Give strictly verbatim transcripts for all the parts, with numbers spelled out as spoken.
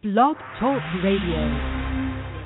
Blog Talk Radio.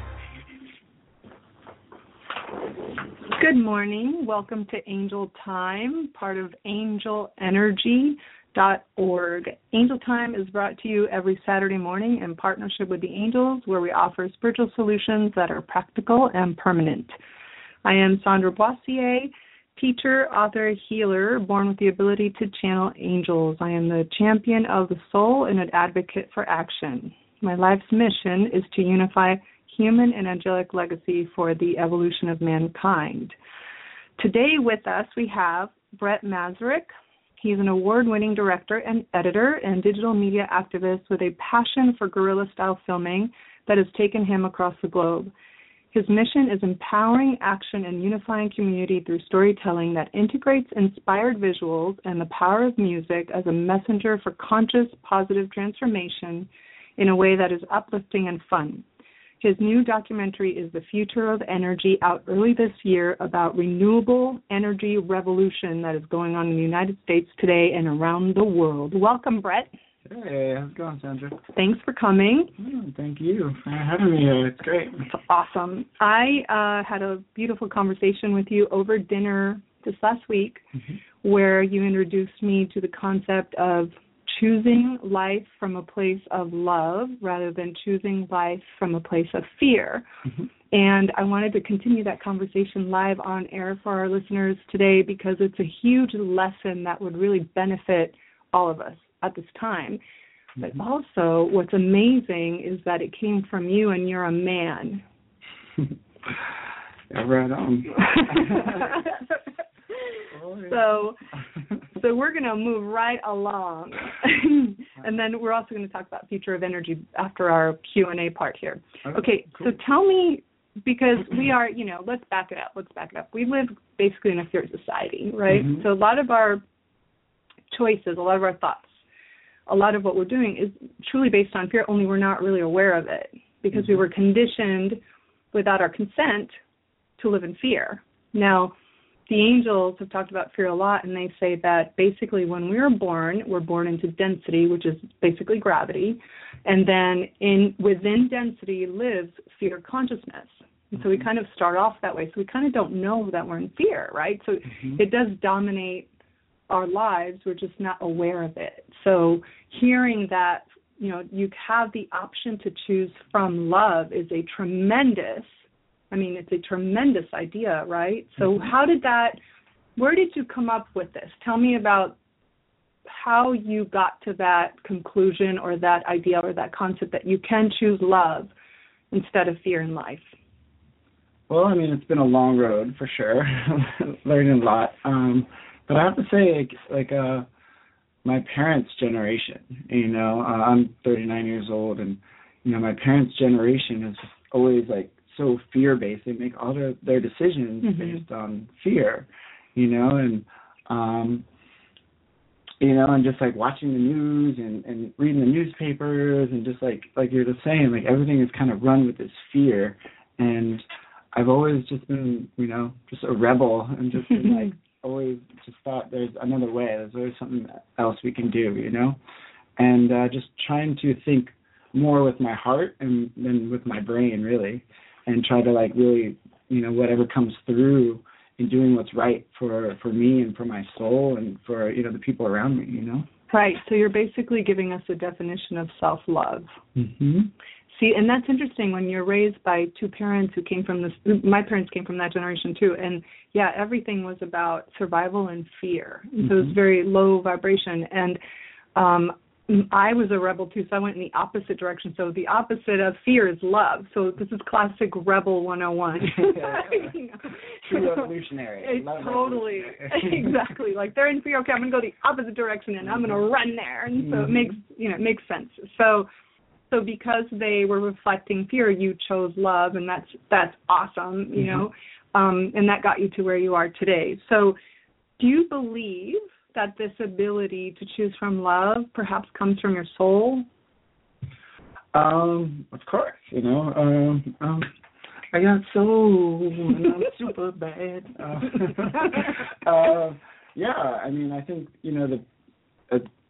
Good morning. Welcome to Angel Time, part of angel energy dot org. Angel Time is brought to you every Saturday morning in partnership with the Angels, where we offer spiritual solutions that are practical and permanent. I am Sandra Boissier, teacher, author, healer, born with the ability to channel angels. I am the champion of the soul and an advocate for action. My life's mission is to unify human and angelic legacy for the evolution of mankind. Today with us we have Brett Mazurek. He's an award-winning director and editor and digital media activist with a passion for guerrilla-style filming that has taken him across the globe. His mission is empowering action and unifying community through storytelling that integrates inspired visuals and the power of music as a messenger for conscious, positive transformation in a way that is uplifting and fun. His new documentary is The Future of Energy, out early this year, about renewable energy revolution that is going on in the United States today and around the world. Welcome, Brett. Hey, how's it going, Sandra? Thanks for coming. Oh, thank you for having me here. It's great. It's awesome. I uh, had a beautiful conversation with you over dinner this last week, mm-hmm. where you introduced me to the concept of choosing life from a place of love rather than choosing life from a place of fear. Mm-hmm. And I wanted to continue that conversation live on air for our listeners today because it's a huge lesson that would really benefit all of us at this time. But mm-hmm. also, what's amazing is that it came from you, and you're a man. Yeah, right on. so, so we're going to move right along, and then we're also going to talk about Future of Energy after our Q and A part here. Okay, okay cool. So tell me, because we are, you know, let's back it up. Let's back it up. We live basically in a fear society, right? Mm-hmm. So a lot of our choices, a lot of our thoughts, a lot of what we're doing is truly based on fear, only we're not really aware of it because mm-hmm. we were conditioned without our consent to live in fear. Now, the angels have talked about fear a lot, and they say that basically when we are born, we're born into density, which is basically gravity, and then in within density lives fear consciousness. And so we kind of start off that way. So we kind of don't know that we're in fear, right? So mm-hmm. it does dominate our lives. We're just not aware of it. So hearing that, you know, you have the option to choose from love is a tremendous I mean, it's a tremendous idea, right? So mm-hmm. how did that, where did you come up with this? Tell me about how you got to that conclusion or that idea or that concept that you can choose love instead of fear in life. Well, I mean, it's been a long road for sure, learning a lot. Um, but I have to say, like, like uh, my parents' generation, you know, uh, I'm thirty-nine years old, and, you know, my parents' generation is always, like, so fear-based. They make all their, their decisions mm-hmm. based on fear, you know, and, um, you know, and just, like, watching the news and, and reading the newspapers and just, like, like you're just saying, like, everything is kind of run with this fear. And I've always just been, you know, just a rebel and just been, like, always just thought there's another way. There's always something else we can do, you know, and uh, just trying to think more with my heart and than with my brain, really. And try to, like, really, you know, whatever comes through in doing what's right for, for me and for my soul and for, you know, the people around me, you know? Right. So you're basically giving us a definition of self-love. Mm-hmm. See, and that's interesting when you're raised by two parents who came from this, my parents came from that generation too, and, yeah, everything was about survival and fear. Mm-hmm. So it was very low vibration. And um I was a rebel, too, so I went in the opposite direction. So the opposite of fear is love. So this is classic Rebel one oh one. Yeah. You know? True revolutionary. It, totally. Exactly. Like, they're in fear. Okay, I'm going to go the opposite direction, and I'm going to run there. And so mm-hmm. it makes, you know, it makes sense. So so because they were reflecting fear, you chose love, and that's that's awesome, you mm-hmm. know, um, and that got you to where you are today. So do you believe that this ability to choose from love perhaps comes from your soul? Um, of course, you know. Um, um, I got soul and I'm super bad. Uh, uh, yeah, I mean, I think, you know, the uh,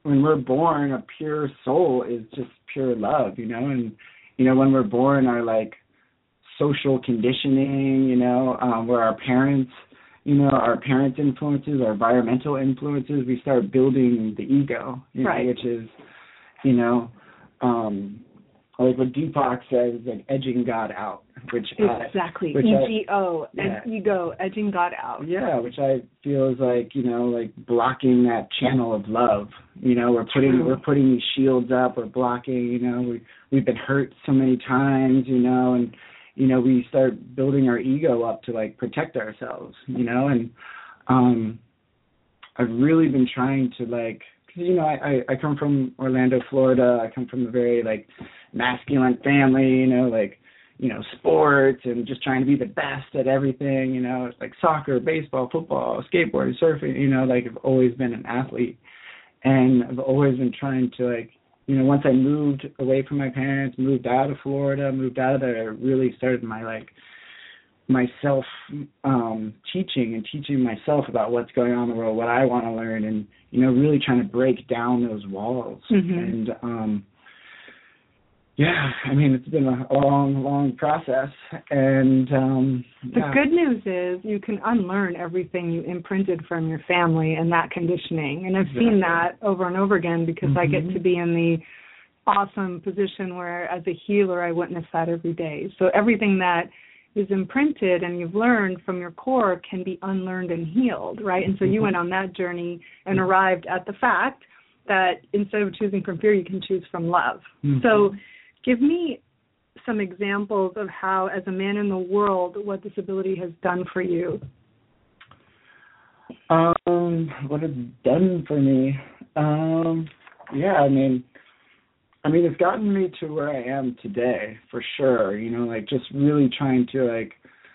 when we're born, a pure soul is just pure love, you know, and, you know, when we're born, our, like, social conditioning, you know, um, where our parents, you know, our parents' influences, our environmental influences, we start building the ego, you know, right. which is, you know, um, like what Deepak says, like edging God out, which exactly, I, which E G O, yeah. ego, edging God out. Yeah, which I feel is like, you know, like blocking that channel of love. You know, we're putting True. we're putting these shields up, we're blocking. You know, we we've been hurt so many times. You know, and you know we start building our ego up to like protect ourselves. You know, and um, I've really been trying to like. You know, I, I, I come from Orlando, Florida. I come from a very, like, masculine family, you know, like, you know, sports and just trying to be the best at everything, you know. It's like soccer, baseball, football, skateboarding, surfing, you know, like I've always been an athlete. And I've always been trying to, like, you know, once I moved away from my parents, moved out of Florida, moved out of there, I really started my, like, myself um, teaching and teaching myself about what's going on in the world, what I want to learn, and, you know, really trying to break down those walls. Mm-hmm. And, um, yeah, I mean, it's been a long, long process. And um, the yeah. good news is you can unlearn everything you imprinted from your family and that conditioning. And I've Exactly. seen that over and over again because mm-hmm. I get to be in the awesome position where, as a healer, I witness that every day. So everything that is imprinted and you've learned from your core can be unlearned and healed, right? And so you went on that journey and arrived at the fact that instead of choosing from fear, you can choose from love. Mm-hmm. So give me some examples of how, as a man in the world, what this ability has done for you. Um, what it's done for me? Um, yeah, I mean, I mean, it's gotten me to where I am today, for sure. You know, like just really trying to like,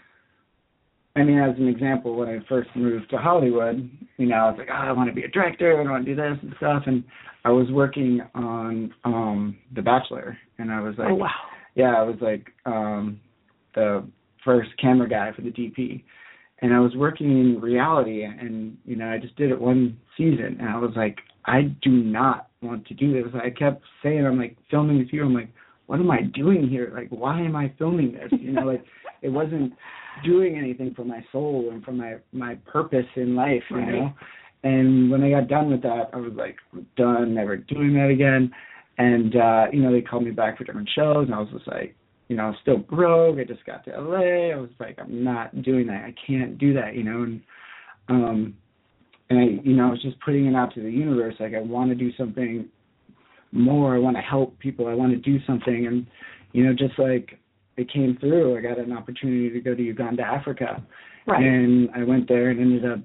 I mean, as an example, when I first moved to Hollywood, you know, I was like, oh, I want to be a director, I want to do this and stuff. And I was working on um, The Bachelor, and I was like, oh, wow. yeah, I was like um, the first camera guy for the D P. And I was working in reality, and, you know, I just did it one season, and I was like, I do not want to do this. I kept saying, I'm like filming with you. I'm like, what am I doing here? Like, why am I filming this? You know, like it wasn't doing anything for my soul and for my, my purpose in life, you right. know? And when I got done with that, I was like, I'm done, never doing that again. And, uh, you know, they called me back for different shows, and I was just like, you know, I was still broke. I just got to L A. I was like, I'm not doing that. I can't do that, you know? And, um, And I, you know, I was just putting it out to the universe. Like, I want to do something more. I want to help people. I want to do something. And, you know, just like it came through, I got an opportunity to go to Uganda, Africa. Right. And I went there and ended up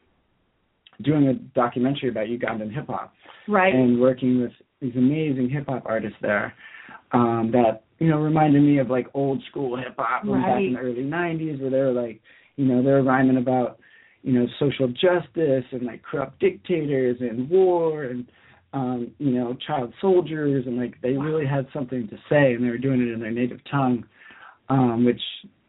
doing a documentary about Ugandan hip hop. Right. And working with these amazing hip hop artists there um, that, you know, reminded me of like old school hip hop right. back in the early nineties, where they were like, you know, they were rhyming about, you know, social justice and like corrupt dictators and war and, um, you know, child soldiers, and like they really had something to say, and they were doing it in their native tongue, um, which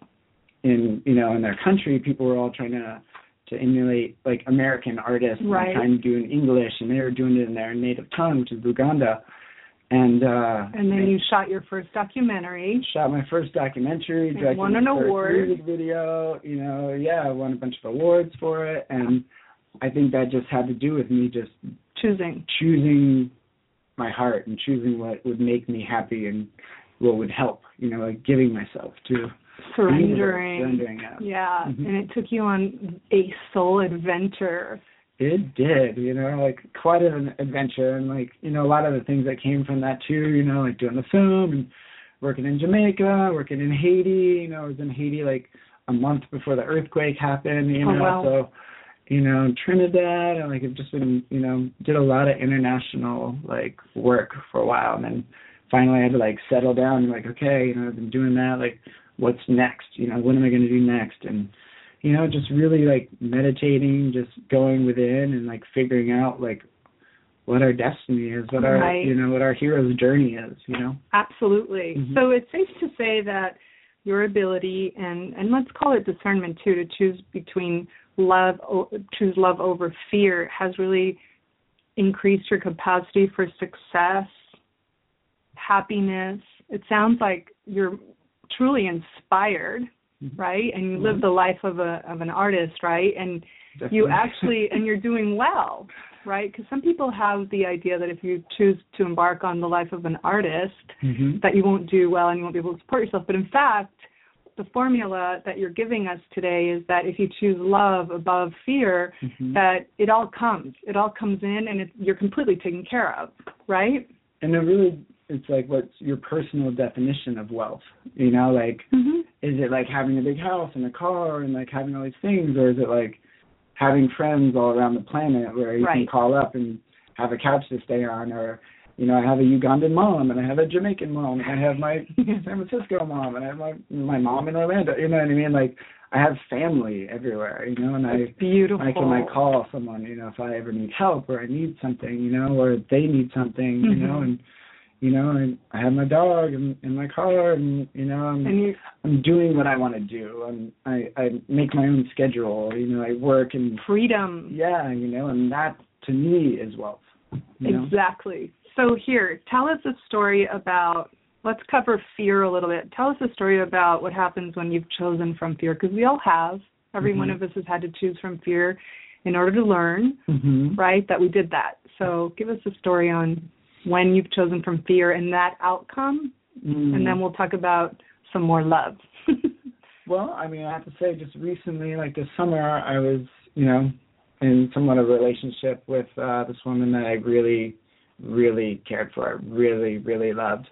in, you know, in their country, people were all trying to, to emulate like American artists right. and trying to do it in English, and they were doing it in their native tongue, which is Luganda. And uh, and then you shot your first documentary. Shot my first documentary. And won an award. Music video. You know, yeah, I won a bunch of awards for it, and I think that just had to do with me just choosing, choosing my heart and choosing what would make me happy and what would help. You know, like giving myself to surrendering. Surrendering, yeah. Yeah, mm-hmm. And it took you on a soul adventure. It did, you know, like quite an adventure, and like, you know, a lot of the things that came from that too, you know, like doing the film and working in Jamaica, working in Haiti. You know, I was in Haiti like a month before the earthquake happened, you know, oh, wow. so, you know, Trinidad, and like I've just been, you know, did a lot of international like work for a while, and then finally I had to like settle down and like, okay, you know, I've been doing that, like what's next, you know, what am I going to do next? And you know, just really like meditating, just going within and like figuring out like what our destiny is, what our, right. you know, what our hero's journey is, you know? Absolutely. Mm-hmm. So it's safe to say that your ability and, and let's call it discernment too, to choose between love, choose love over fear has really increased your capacity for success, happiness. It sounds like you're truly inspired, mm-hmm. right? And you mm-hmm. live the life of a of an artist, right? And Definitely. you actually, and you're doing well, right? Because some people have the idea that if you choose to embark on the life of an artist, mm-hmm. that you won't do well and you won't be able to support yourself. But in fact, the formula that you're giving us today is that if you choose love above fear, mm-hmm. that it all comes. It all comes in and it, you're completely taken care of, right? And it really, it's like what's your personal definition of wealth? You know, like, mm-hmm. is it like having a big house and a car and like having all these things, or is it like having friends all around the planet where you right. can call up and have a couch to stay on, or, you know, I have a Ugandan mom and I have a Jamaican mom and I have my San Francisco mom and I have my my mom in Orlando. You know what I mean? Like, I have family everywhere, you know, and That's I beautiful. I can like call someone, you know, if I ever need help or I need something, you know, or they need something, mm-hmm. you know, and you know, and I have my dog and, and my car, and you know, I'm and you, I'm doing what I want to do. I'm I I make my own schedule. You know, I work and freedom. Yeah, you know, and that to me is wealth. Exactly. Know? So here, tell us a story about. Let's cover fear a little bit. Tell us a story about what happens when you've chosen from fear, because we all have. Every mm-hmm. one of us has had to choose from fear in order to learn, mm-hmm. right? That we did that. So give us a story on when you've chosen from fear and that outcome, mm. and then we'll talk about some more love. Well, I mean, I have to say, just recently, like this summer, I was, you know, in somewhat of a relationship with uh, this woman that I really, really cared for, really, really loved.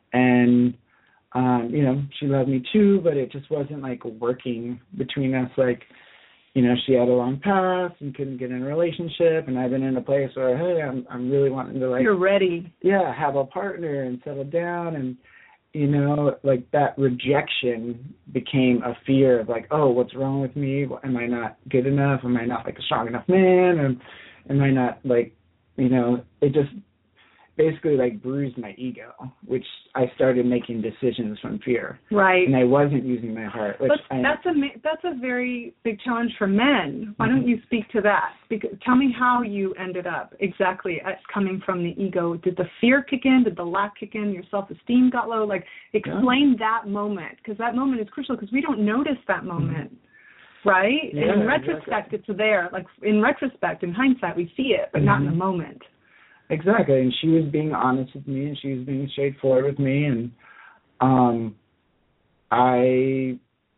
And, um, you know, she loved me too, but it just wasn't, like, working between us. Like, you know, she had a long past and couldn't get in a relationship, and I've been in a place where, hey, I'm I'm really wanting to, like... You're ready. Yeah, have a partner and settle down, and, you know, like, that rejection became a fear of, like, oh, what's wrong with me? Am I not good enough? Am I not, like, a strong enough man? Am, am I not, like, you know, it just... basically like bruised my ego, which I started making decisions from fear. Right. And I wasn't using my heart. Which but I, that's a that's a very big challenge for men. Why mm-hmm. don't you speak to that? Because, tell me how you ended up exactly at coming from the ego. Did the fear kick in? Did the lack kick in? Your self-esteem got low? Like, explain yeah. that moment, because that moment is crucial, because we don't notice that moment. Mm-hmm. Right? Yeah, in retrospect, exactly. It's there. Like, in retrospect, in hindsight, we see it, but mm-hmm. not in the moment. Exactly, and she was being honest with me, and she was being straightforward with me, and um, I,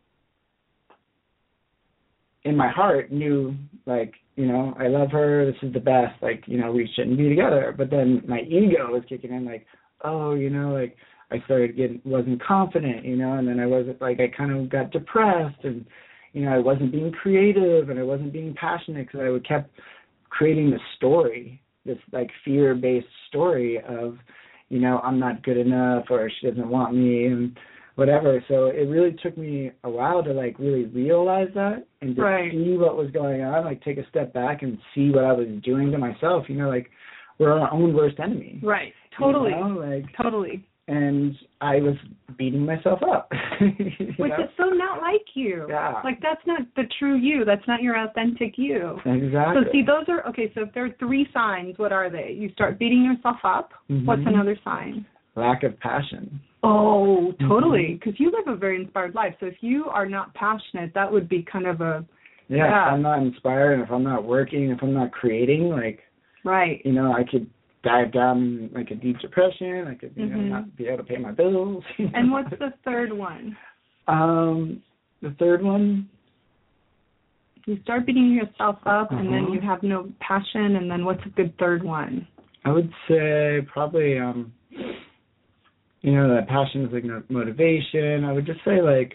in my heart, knew, like, you know, I love her, this is the best, like, you know, we shouldn't be together. But then my ego was kicking in, like, oh, you know, like, I started getting, wasn't confident, you know, and then I wasn't, like, I kind of got depressed, and, you know, I wasn't being creative, and I wasn't being passionate, because I would kept creating this story, this like fear-based story of, you know, I'm not good enough, or she doesn't want me, and whatever. So it really took me a while to like really realize that and to right. see what was going on, like take a step back and see what I was doing to myself. You know, like we're our own worst enemy. Right. Totally. You know? Like totally. And I was beating myself up. Which know? is so not like you. Yeah. Like, that's not the true you. That's not your authentic you. Exactly. So, see, those are, okay, so if there are three signs, what are they? You start beating yourself up. Mm-hmm. What's another sign? Lack of passion. Oh, totally. Because mm-hmm. you live a very inspired life. So if you are not passionate, that would be kind of a... Yeah, yeah. If I'm not inspired, if I'm not working, if I'm not creating, like... Right. You know, I could... dive down like a deep depression. I could, you mm-hmm. know, not be able to pay my bills. And what's the third one? Um, the third one? You start beating yourself up, uh-huh. and then you have no passion, and then what's a good third one? I would say probably, um, you know, that passion is like motivation. I would just say like,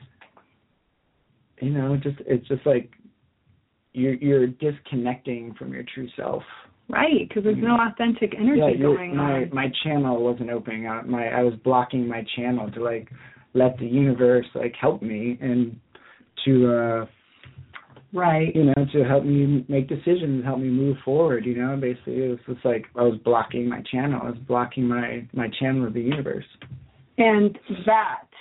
you know, just it's just like you're you're disconnecting from your true self. Right, because there's no authentic energy yeah, going my, on. My channel wasn't opening up. My I was blocking my channel to like let the universe like help me and to uh right, you know, to help me make decisions, help me move forward. You know, basically it was just like I was blocking my channel. I was blocking my my channel of the universe. And that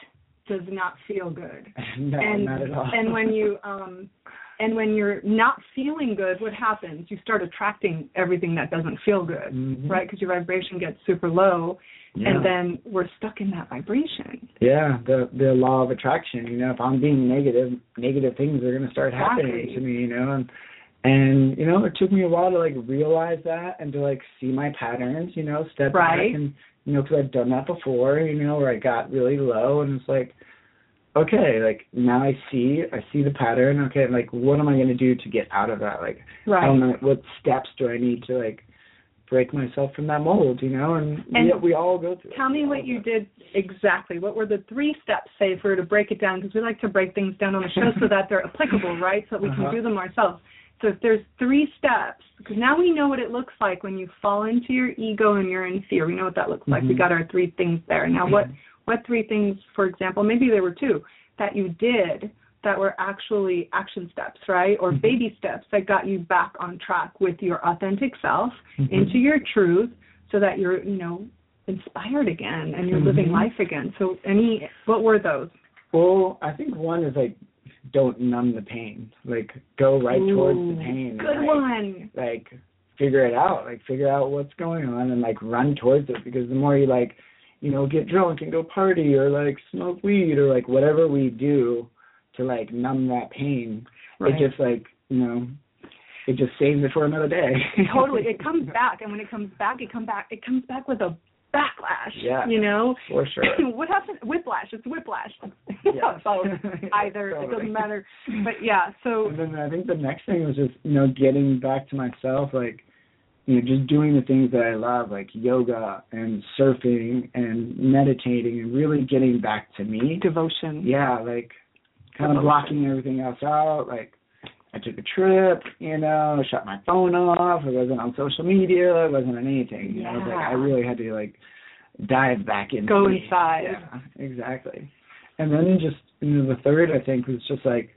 does not feel good. No, and, not at all. and when you um and when you're not feeling good, what happens? You start attracting everything that doesn't feel good, mm-hmm. right? Because your vibration gets super low, yeah. and then we're stuck in that vibration. Yeah, the the law of attraction. You know, if I'm being negative, negative things are going to start happening Exactly. to me. You know, and and you know, it took me a while to like realize that and to like see my patterns. You know, step right. back and you know, because I've done that before. You know, where I got really low and it's like, okay, like now I see, I see the pattern. Okay, like what am I going to do to get out of that? Like, right. I don't know, what steps do I need to like break myself from that mold? You know, and, and we, we all go through. Tell it. me what you did exactly. What were the three steps, say, if we were to break it down? Because we like to break things down on the show so that they're applicable, right? So that we uh-huh. can do them ourselves. So if there's three steps, because now we know what it looks like when you fall into your ego and you're in fear. We know what that looks like. Mm-hmm. We got our three things there. Now, what what three things, for example, maybe there were two, that you did that were actually action steps, right, or mm-hmm. baby steps that got you back on track with your authentic self, mm-hmm. into your truth, so that you're, you know, inspired again and you're mm-hmm. living life again. So any, what were those? Well, I think one is like, don't numb the pain. Like, go right Ooh, towards the pain. Good like, one. Like, figure it out. Like, figure out what's going on and, like, run towards it. Because the more you, like, you know, get drunk and go party or, like, smoke weed or, like, whatever we do to, like, numb that pain, right. it just, like, you know, it just saves it for another day. Totally. It comes back. And when it comes back, it, come back, it comes back with a backlash, yeah, you know? For sure. What happens? Whiplash. It's whiplash. Yeah. So either. Totally. It doesn't matter. But, yeah, so. And then I think the next thing was just, you know, getting back to myself, like, you know, just doing the things that I love, like yoga and surfing and meditating and really getting back to me. Devotion. Yeah, like kind Devotion. of blocking everything else out. Like I took a trip, you know, shut my phone off. I wasn't on social media. I wasn't on anything. You yeah. know, like I really had to like dive back into Go me. inside. Yeah, exactly. And then just, you know, the third, I think, was just like,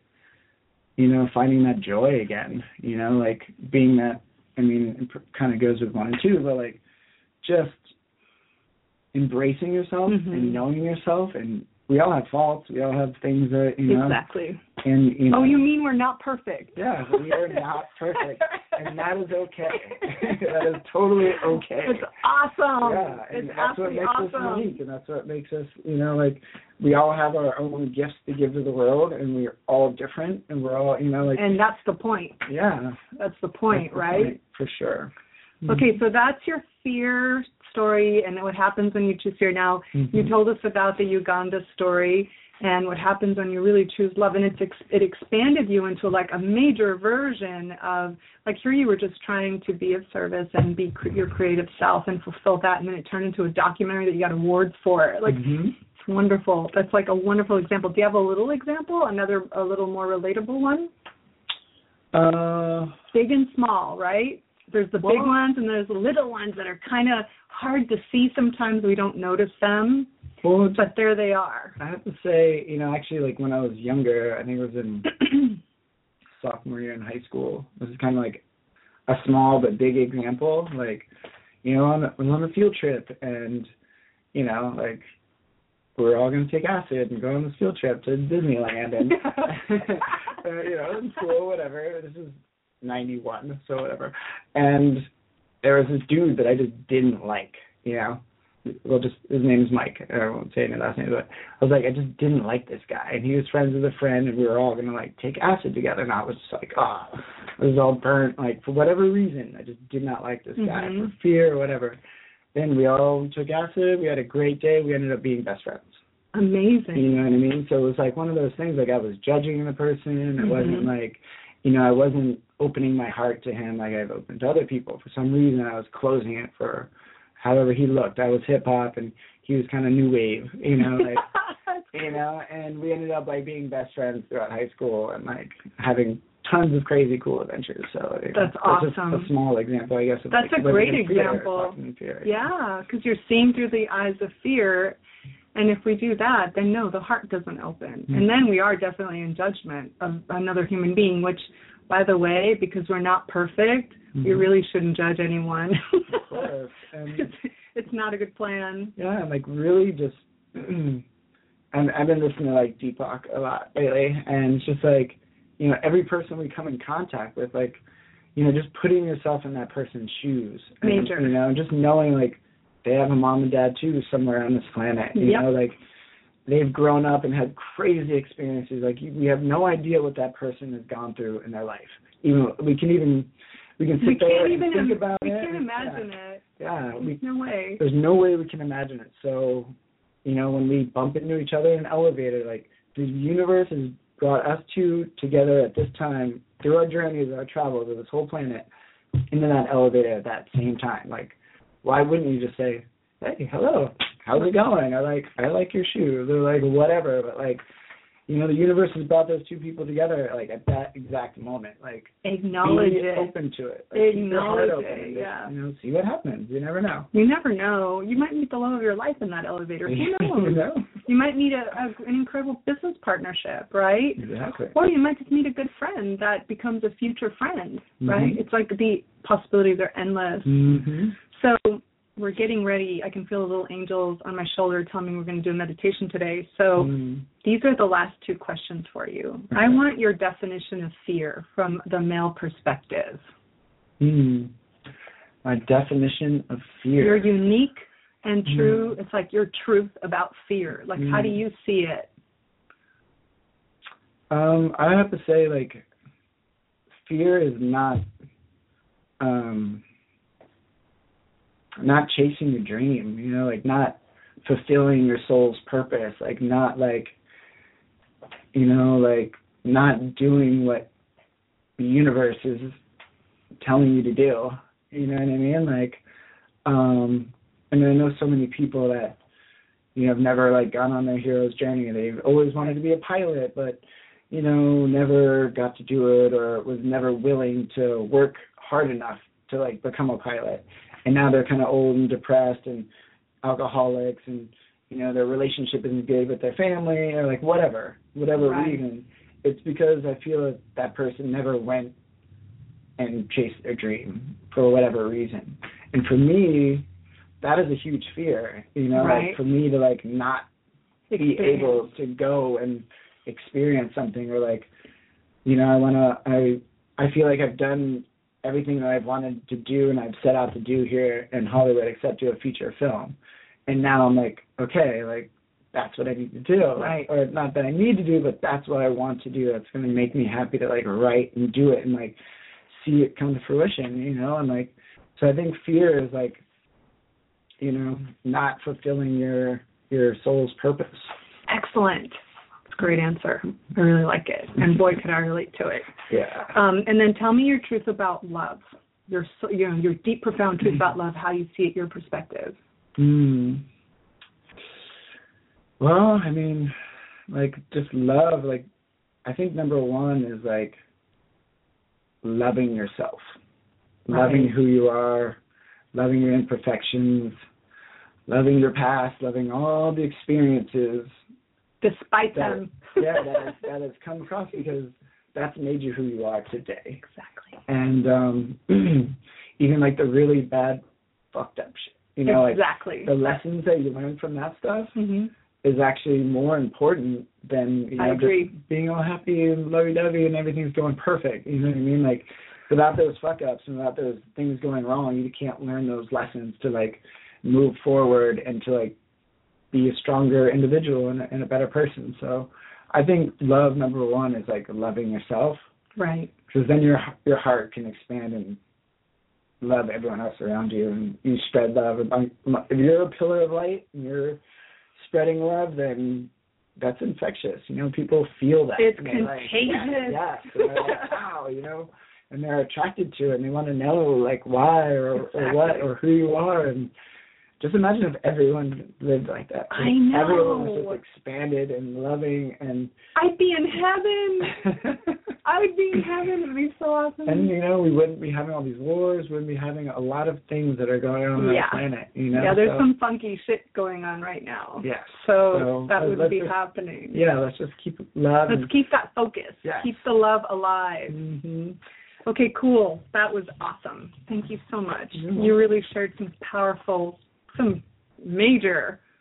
you know, finding that joy again, you know, like being that, I mean, it kind of goes with one and two, but like just embracing yourself mm-hmm. and knowing yourself. And we all have faults. We all have things that, you know. Exactly. And, you know, oh, you mean we're not perfect? Yeah, we are not perfect. And that is okay. That is totally okay. It's awesome. Yeah, and it's that's what makes awesome. us unique. And that's what makes us, you know, like we all have our own gifts to give to the world, and we're all different, and we're all, you know, like. And that's the point. Yeah. That's the point, that's the right? Point, for sure. Okay, so that's your fear story and what happens when you choose fear. Now, mm-hmm. you told us about the Uganda story and what happens when you really choose love, and it's ex- it expanded you into like a major version of, like here you were just trying to be of service and be cre- your creative self and fulfill that, and then it turned into a documentary that you got awards for. Like, mm-hmm. it's wonderful. That's like a wonderful example. Do you have a little example, another, a little more relatable one? Uh, Big and small, right? There's the well, big ones and there's the little ones that are kind of hard to see sometimes. We don't notice them, well, but there they are. I have to say, you know, actually, like when I was younger, I think it was in sophomore year in high school, this is kind of like a small but big example. Like, you know, on a, I was on a field trip and, you know, like we're all going to take acid and go on this field trip to Disneyland and, uh, you know, in school, whatever. This is ninety-one, so whatever. And there was this dude that I just didn't like, you know. Well, just his name is Mike. I won't say any last name, but I was like, I just didn't like this guy. And he was friends with a friend, and we were all gonna like take acid together. And I was just like, oh, I was all burnt. Like for whatever reason, I just did not like this guy mm-hmm. for fear or whatever. Then we all took acid. We had a great day. We ended up being best friends. Amazing. You know what I mean? So it was like one of those things. Like I was judging the person. It mm-hmm. wasn't like, you know, I wasn't opening my heart to him like I've opened to other people. For some reason, I was closing it for however he looked. I was hip hop and he was kind of new wave, you know, like, you know, and we ended up like being best friends throughout high school and like having tons of crazy cool adventures. So you know, that's awesome. That's just a small example, I guess. Of, that's like, a great example. Fear, yeah, because you're seeing through the eyes of fear. And if we do that, then no, the heart doesn't open. Mm-hmm. And then we are definitely in judgment of another human being, which, by the way, because we're not perfect, mm-hmm. we really shouldn't judge anyone. Of course. And it's, it's not a good plan. Yeah, like really just and I've been listening to like Deepak a lot lately, and it's just like, you know, every person we come in contact with, like, you know, just putting yourself in that person's shoes. And, Major. you know, just knowing like they have a mom and dad too somewhere on this planet. You yep. know, like they've grown up and had crazy experiences. Like we have no idea what that person has gone through in their life. Even we can even we can sit we there can't and even think Im- about we it. We can't and, imagine yeah, it. Yeah, we, no way. There's no way we can imagine it. So, you know, when we bump into each other in an elevator, like the universe has brought us two together at this time through our journeys, our travels of this whole planet, into that elevator at that same time. Like, why wouldn't you just say, hey, hello, how's it going? Or like, I like your shoes, or like whatever. But like, you know, the universe has brought those two people together like at that exact moment. Like, acknowledge be it. open to it. Like, keep your heart Acknowledge open. it. And Yeah. Just, you know, see what happens. You never know. You never know. You might meet the love of your life in that elevator. Who knows? You know? You might meet a, a an incredible business partnership, right? Exactly. Or you might just meet a good friend that becomes a future friend, Mm-hmm. right? It's like the possibilities are endless. Mm-hmm. So we're getting ready. I can feel the little angels on my shoulder telling me we're going to do a meditation today. So mm. these are the last two questions for you. Okay. I want your definition of fear from the male perspective. Mm. My definition of fear. You're unique and true. Mm. It's like your truth about fear. Like, mm. how do you see it? Um, I have to say, like, fear is not um, not chasing your dream, you know, like not fulfilling your soul's purpose, like not like, you know, like not doing what the universe is telling you to do, you know what I mean? Like, um, and I know so many people that, you know, have never like gone on their hero's journey. They've always wanted to be a pilot, but, you know, never got to do it or was never willing to work hard enough to like become a pilot. And now they're kind of old and depressed and alcoholics and, you know, their relationship isn't good with their family or like whatever, whatever right. reason. It's because I feel that that person never went and chased their dream for whatever reason. And for me, that is a huge fear, you know, right. like for me to like not experience. be able to go and experience something or like, you know, I want to, I, I feel like I've done everything that I've wanted to do and I've set out to do here in Hollywood except do a feature film. And now I'm like, okay, like that's what I need to do. Right. Or not that I need to do, but that's what I want to do. That's going to make me happy to like write and do it and like see it come to fruition, you know? And like, so I think fear is like, you know, not fulfilling your your soul's purpose. Excellent. That's a great answer. I really like it. And boy, could I relate to it. Yeah. Um, and then tell me your truth about love. Your, you know, your deep, profound truth about love, how you see it, your perspective. Hmm. Well, I mean, like, just love, like, I think number one is, like, loving yourself. Right. Loving who you are, loving your imperfections, loving your past, loving all the experiences. Despite that, them. yeah, that has, that has come across because that's made you who you are today. Exactly. And um, even, like, the really bad, fucked up shit. You know, exactly. like, the lessons that you learn from that stuff mm-hmm. is actually more important than, you know, I agree. just being all happy and lovey-dovey and everything's going perfect. You know what I mean? Like, without those fuck-ups and without those things going wrong, you can't learn those lessons to, like, move forward and to, like, be a stronger individual and a, and a better person. So I think love, number one, is, like, loving yourself. Right. Because then your your heart can expand and love everyone else around you, and you spread love. If you're a pillar of light and you're spreading love, then that's infectious. You know, people feel that. It's contagious. Like, yes, yes. And they're like, wow, you know, and they're attracted to it, and they want to know, like, why or, exactly. or what or who you are. And just imagine if everyone lived like that. I know. Everyone was just expanded and loving, and I'd be in heaven. I would be in heaven. It would be so awesome. And, you know, we wouldn't be having all these wars. We wouldn't be having a lot of things that are going on on yeah. our planet, you know? Yeah, there's so, some funky shit going on right now. Yes. So, so that would be just, happening. Yeah, let's just keep love. Let's and, keep that focus. Yes. Keep the love alive. Mm-hmm. Okay, cool. That was awesome. Thank you so much. Mm-hmm. You really shared some powerful, some major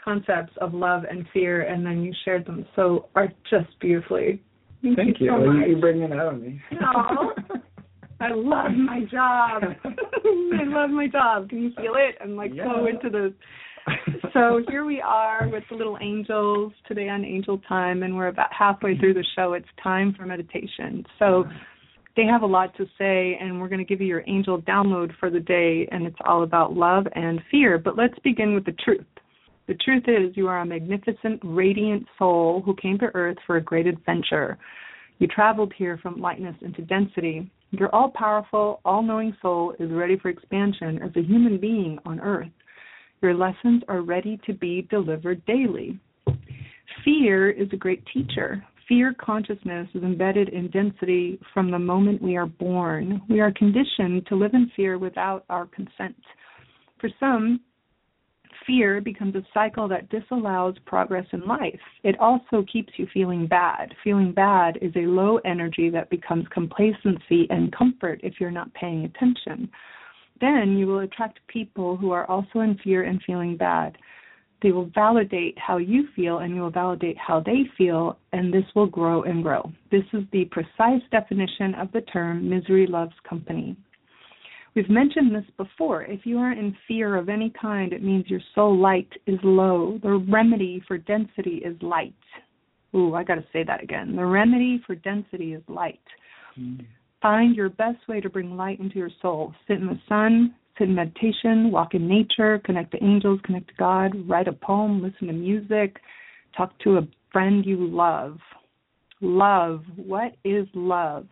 concepts of love and fear, and then you shared them so are just beautifully. Thank, Thank you. you. So well, much. you bring it out of me. No. I love my job. I love my job. Can you feel it? I'm like yeah. so into this. So here we are with the little angels today on Angel Time, and we're about halfway through the show. It's time for meditation. So they have a lot to say, and we're going to give you your angel download for the day, and it's all about love and fear. But let's begin with the truth. The truth is you are a magnificent, radiant soul who came to Earth for a great adventure. You traveled here from lightness into density. Your all-powerful, all-knowing soul is ready for expansion as a human being on Earth. Your lessons are ready to be delivered daily. Fear is a great teacher. Fear consciousness is embedded in density from the moment we are born. We are conditioned to live in fear without our consent. For some, fear becomes a cycle that disallows progress in life. It also keeps you feeling bad. Feeling bad is a low energy that becomes complacency and comfort if you're not paying attention. Then you will attract people who are also in fear and feeling bad. They will validate how you feel, and you will validate how they feel, and this will grow and grow. This is the precise definition of the term misery loves company. We've mentioned this before. If you are in fear of any kind, it means your soul light is low. The remedy for density is light. Ooh, I got to say that again. The remedy for density is light. Mm. Find your best way to bring light into your soul. Sit in the sun, sit in meditation, walk in nature, connect to angels, connect to God, write a poem, listen to music, talk to a friend you love. Love. What is love?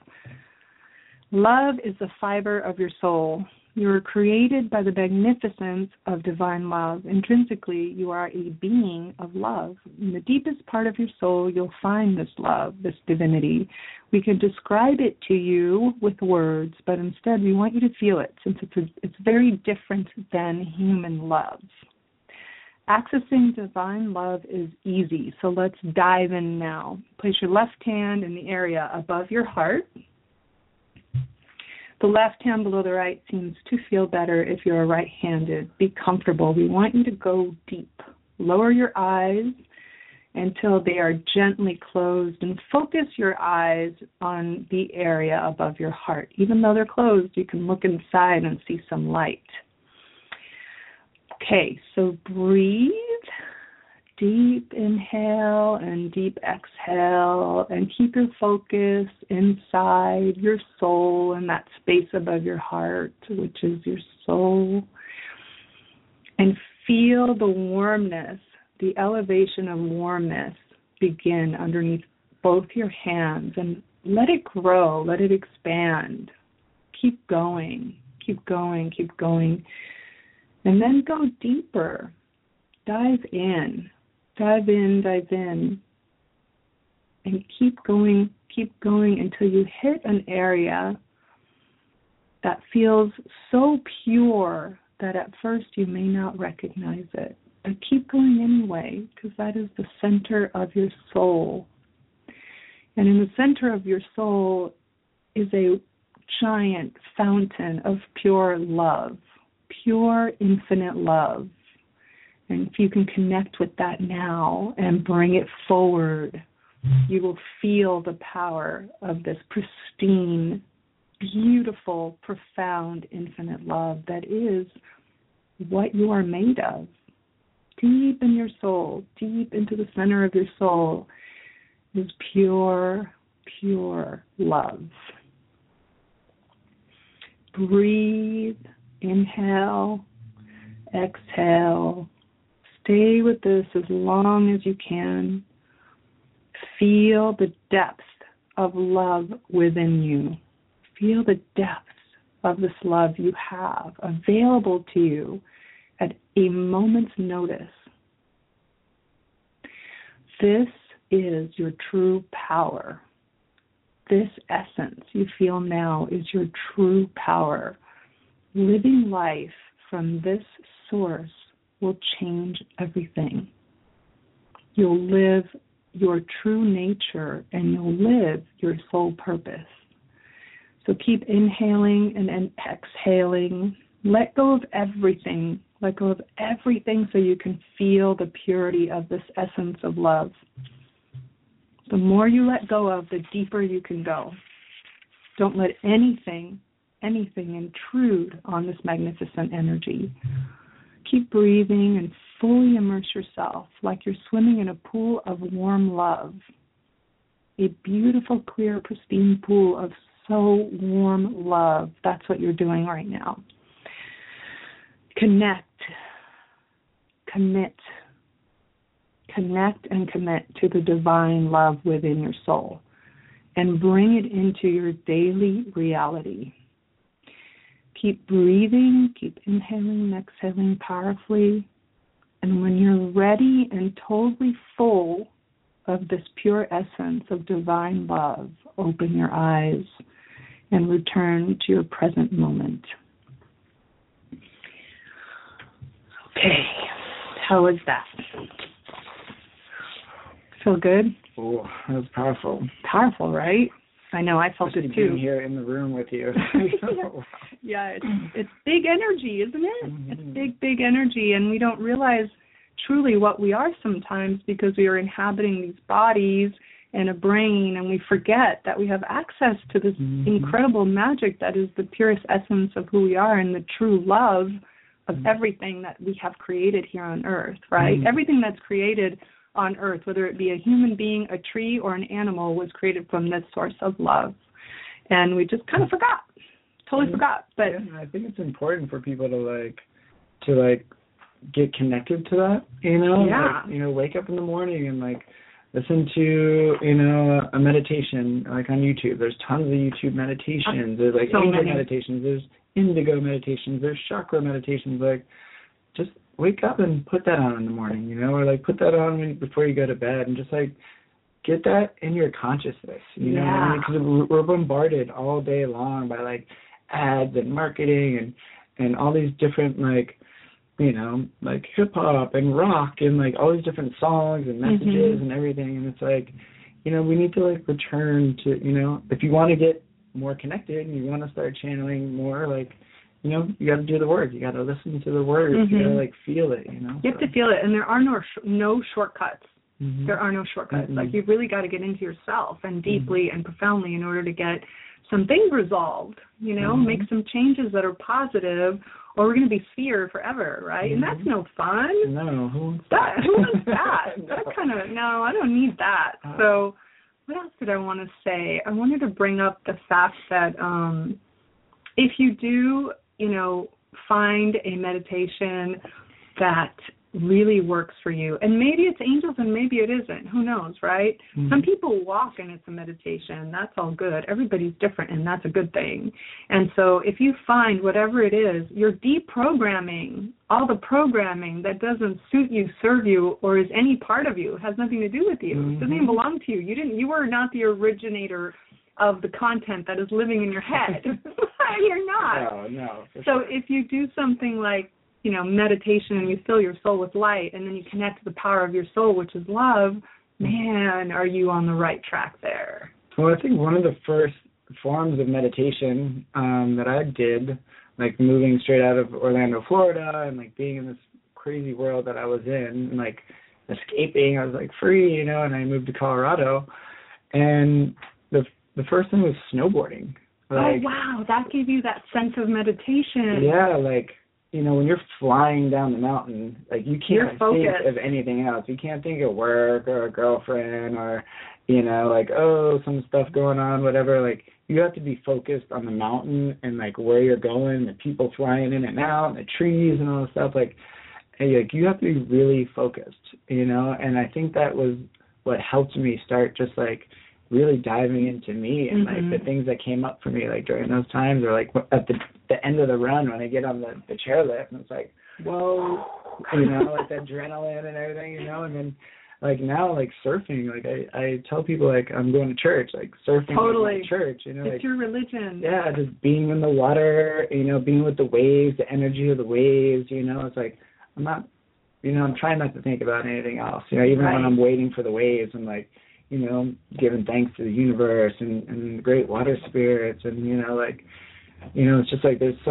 Love is the fiber of your soul. You were created by the magnificence of divine love. Intrinsically, you are a being of love. In the deepest part of your soul, you'll find this love, this divinity. We can describe it to you with words, but instead we want you to feel it, since it's, a, it's very different than human love. Accessing divine love is easy, so let's dive in now. Place your left hand in the area above your heart. The left hand below the right seems to feel better if you're right-handed. Be comfortable. We want you to go deep. Lower your eyes until they are gently closed, and focus your eyes on the area above your heart. Even though they're closed, you can look inside and see some light. Okay, so breathe. Deep inhale and deep exhale, and keep your focus inside your soul and that space above your heart, which is your soul. And feel the warmness, the elevation of warmness begin underneath both your hands, and let it grow, let it expand. Keep going, keep going, keep going. And then go deeper. Dive in. Dive in, dive in, and keep going, keep going until you hit an area that feels so pure that at first you may not recognize it. But keep going anyway, because that is the center of your soul. And in the center of your soul is a giant fountain of pure love, pure infinite love. And if you can connect with that now and bring it forward, you will feel the power of this pristine, beautiful, profound, infinite love that is what you are made of. Deep in your soul, deep into the center of your soul is pure, pure love. Breathe, inhale, exhale. Stay with this as long as you can. Feel the depth of love within you. Feel the depth of this love you have available to you at a moment's notice. This is your true power. This essence you feel now is your true power. Living life from this source will change everything. You'll live your true nature, and you'll live your soul purpose. So keep inhaling and exhaling. Let go of everything Let go of everything so you can feel the purity of this essence of love. The more you let go of, the deeper you can go. Don't let anything, anything intrude on this magnificent energy. Keep breathing and fully immerse yourself like you're swimming in a pool of warm love. A beautiful, clear, pristine pool of so warm love. That's what you're doing right now. Connect. Commit. Connect and commit to the divine love within your soul and bring it into your daily reality. Keep breathing, keep inhaling and exhaling powerfully. And when you're ready and totally full of this pure essence of divine love, open your eyes and return to your present moment. Okay, how was that? Feel good? Oh, that was powerful. Powerful, right? I know, I felt Especially it too. Being here in the room with you. Yeah, it's, it's big energy, isn't it? Mm-hmm. It's big, big energy, and we don't realize truly what we are sometimes because we are inhabiting these bodies and a brain, and we forget that we have access to this mm-hmm. incredible magic that is the purest essence of who we are and the true love of mm-hmm. everything that we have created here on Earth, right? Mm-hmm. Everything that's created on Earth, whether it be a human being, a tree, or an animal, was created from this source of love. And we just kind of forgot. Totally and, forgot. But yeah, I think it's important for people to like to like get connected to that, you know? Yeah. Like, you know, wake up in the morning and like listen to, you know, a meditation like on YouTube. There's tons of YouTube meditations. There's like so angel many. meditations. There's indigo meditations. There's chakra meditations. Like, just wake up and put that on in the morning, you know, or like put that on when, before you go to bed, and just like get that in your consciousness, you yeah. know what I mean? Because we're bombarded all day long by like ads and marketing and and all these different like, you know, like hip hop and rock and like all these different songs and messages mm-hmm. and everything, and it's like, you know, we need to like return to, you know, if you want to get more connected and you want to start channeling more, like, you know, you got to do the work. You got to listen to the words. Mm-hmm. You got to like feel it. You know, you have so. to feel it, and there are no sh- no shortcuts. Mm-hmm. There are no shortcuts. Mm-hmm. Like, you've really got to get into yourself and deeply mm-hmm. and profoundly in order to get some things resolved. You know, mm-hmm. make some changes that are positive, or we're going to be fear forever, right? Mm-hmm. And that's no fun. No, who wants that? that? Who wants that? no. That kind of no. I don't need that. Uh, so, what else did I want to say? I wanted to bring up the fact that um, if you do, you know, find a meditation that really works for you, and maybe it's angels and maybe it isn't, who knows, right? Mm-hmm. Some people walk and it's a meditation. That's all good. Everybody's different, and that's a good thing. And so if you find whatever it is, you're deprogramming all the programming that doesn't suit you, serve you, or is any part of you, has nothing to do with you. Mm-hmm. It doesn't even belong to you. You didn't. You were not the originator of the content that is living in your head. You're not. No, no. So sure. if you do something like, you know, meditation, and you fill your soul with light, and then you connect to the power of your soul, which is love, man, are you on the right track there? Well, I think one of the first forms of meditation um, that I did, like moving straight out of Orlando, Florida, and like being in this crazy world that I was in, and like escaping, I was like free, you know, and I moved to Colorado, and the the first thing was snowboarding. Like, oh, wow, that gave you that sense of meditation. Yeah, like, you know, when you're flying down the mountain, like, you can't think of anything else. You can't think of work or a girlfriend or, you know, like, oh, some stuff going on, whatever. Like, you have to be focused on the mountain and, like, where you're going, the people flying in and out, and the trees and all this stuff. Like, hey, like, you have to be really focused, you know? And I think that was what helped me start just, like, really diving into me and mm-hmm. like the things that came up for me like during those times, or like at the the end of the run when I get on the, the chairlift and it's like, whoa, you know, like the adrenaline and everything, you know, and then like now like surfing, like I, I tell people like I'm going to church, like surfing totally. is my church, you know, it's like your religion. Yeah, just being in the water, you know, being with the waves, the energy of the waves, you know, it's like I'm not, you know, I'm trying not to think about anything else, you know, even right. when I'm waiting for the waves, I'm like, you know, giving thanks to the universe and, and the great water spirits, and, you know, like, you know, it's just like there's so much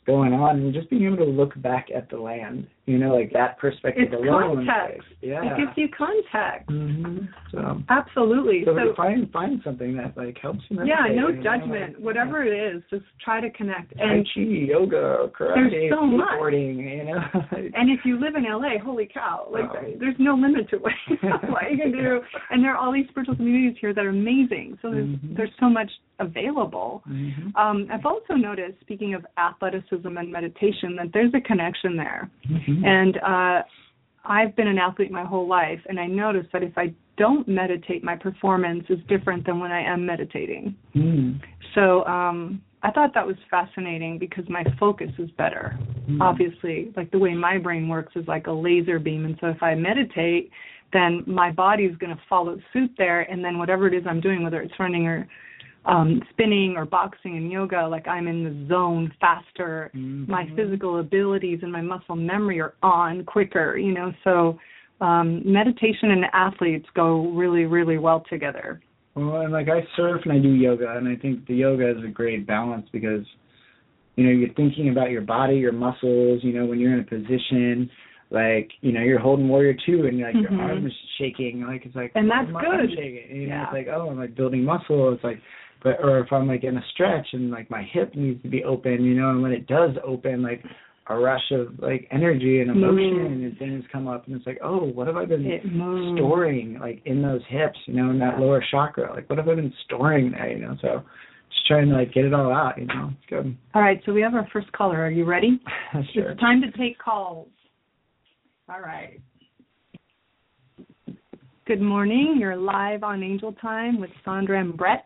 going on, and just being able to look back at the land, you know, like that perspective it's alone. Context. Like, yeah. It gives you context. Mm-hmm. So, Absolutely. So, so find find something that like helps you. Yeah, no you judgment. Know? Whatever it is, just try to connect. And Tai Chi, yoga, karate, there's so skateboarding, much. You know. And if you live in L A, holy cow, like oh. there's no limit to what, what you can do. And there are all these spiritual communities here that are amazing. So there's mm-hmm. there's so much available. Mm-hmm. Um, I've also noticed, speaking of athleticism and meditation, that there's a connection there. Mm-hmm. And uh, I've been an athlete my whole life, and I noticed that if I don't meditate, my performance is different than when I am meditating. Mm. So um, I thought that was fascinating because my focus is better. Mm. Obviously, like the way my brain works is like a laser beam, and so if I meditate, then my body's going to follow suit there, and then whatever it is I'm doing, whether it's running or um, spinning or boxing and yoga, like I'm in the zone faster. Mm-hmm. My physical abilities and my muscle memory are on quicker, you know, so um, meditation and athletes go really, really well together. Well, and like I surf and I do yoga, and I think the yoga is a great balance because, you know, you're thinking about your body, your muscles, you know, when you're in a position, like, you know, you're holding warrior two and like mm-hmm. your arms shaking, like it's like, and that's my good. arm shaking. You know, yeah. It's like, oh, I'm like building muscle. It's like, but or if I'm like in a stretch and like my hip needs to be open, you know, and when it does open, like a rush of like energy and emotion mm. and things come up, and it's like, oh, what have I been storing like in those hips, you know, in that lower chakra? Like, what have I been storing there, you know? So just trying to like get it all out, you know. It's good. All right, so we have our first caller. Are you ready? Sure. It's time to take calls. All right. Good morning. You're live on Angel Time with Sandra and Brett.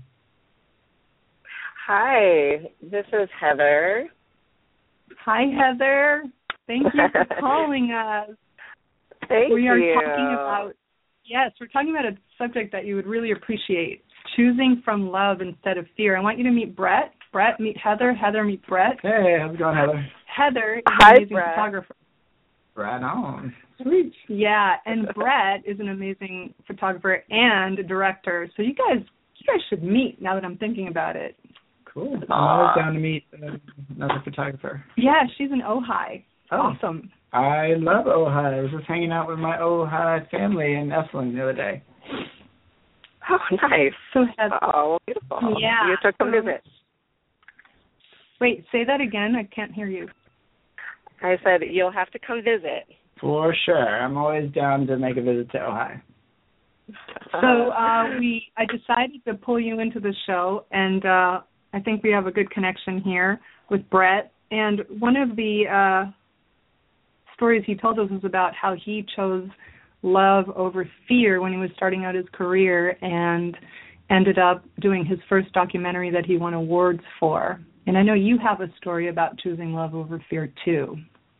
Hi, this is Heather. Hi, Heather. Thank you for calling us. Thank we are you. talking about, yes, we're talking about a subject that you would really appreciate, choosing from love instead of fear. I want you to meet Brett. Brett, meet Heather. Heather, meet Brett. Hey, how's it going, Heather? Heather is Hi, an amazing Brett. photographer. Right on. Sweet. Yeah, and Brett is an amazing photographer and director. So you guys, you guys should meet now that I'm thinking about it. Cool. I'm always down to meet uh, another photographer. Yeah, she's in Ojai. Oh. Awesome. I love Ojai. I was just hanging out with my Ojai family in Esalen the other day. Oh, nice. So Heather. Oh, beautiful. Yeah. You took a visit. Wait, say that again. I can't hear you. I said you'll have to come visit. For sure. I'm always down to make a visit to Ojai. So uh, we, I decided to pull you into the show, and uh, I think we have a good connection here with Brett. And one of the uh, stories he told us was about how he chose love over fear when he was starting out his career and ended up doing his first documentary that he won awards for. And I know you have a story about choosing love over fear, too.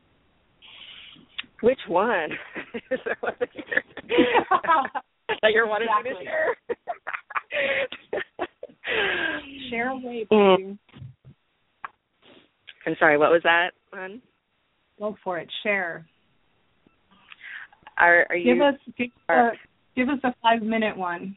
Which one? Is there one that you're, that you're wanting exactly. me to share? Share away, please. I'm sorry, what was that one? Go for it. Share. Are, are you? Give us give, are, uh, give us a five minute one.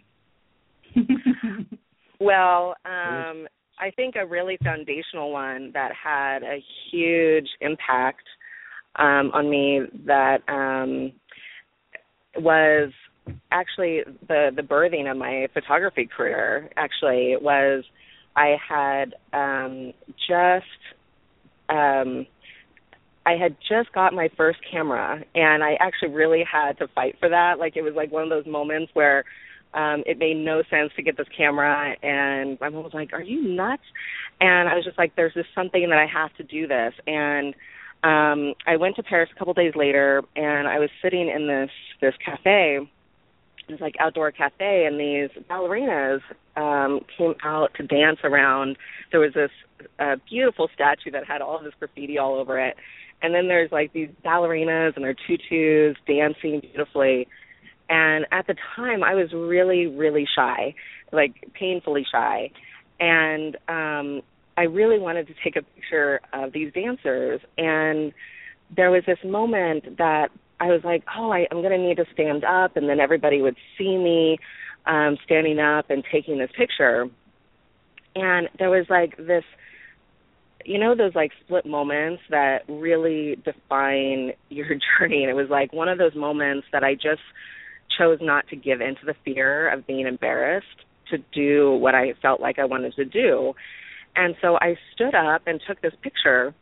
Well, um, I think a really foundational one that had a huge impact um, on me that um, was actually the, the birthing of my photography career. Actually, it was I had um, just um, I had just got my first camera, and I actually really had to fight for that. Like it was like one of those moments where um, it made no sense to get this camera, and my mom was like, "Are you nuts?" And I was just like, "There's just something that I have to do this." And um, I went to Paris a couple days later, and I was sitting in this this cafe. It was like outdoor cafe, and these ballerinas um, came out to dance around. There was this uh, beautiful statue that had all of this graffiti all over it. And then there's like these ballerinas and their tutus dancing beautifully. And at the time, I was really, really shy, like painfully shy. And um, I really wanted to take a picture of these dancers. And there was this moment that I was like, oh, I, I'm going to need to stand up, and then everybody would see me um, standing up and taking this picture. And there was like this you know, those like split moments that really define your journey. And it was like one of those moments that I just chose not to give into the fear of being embarrassed to do what I felt like I wanted to do. And so I stood up and took this picture,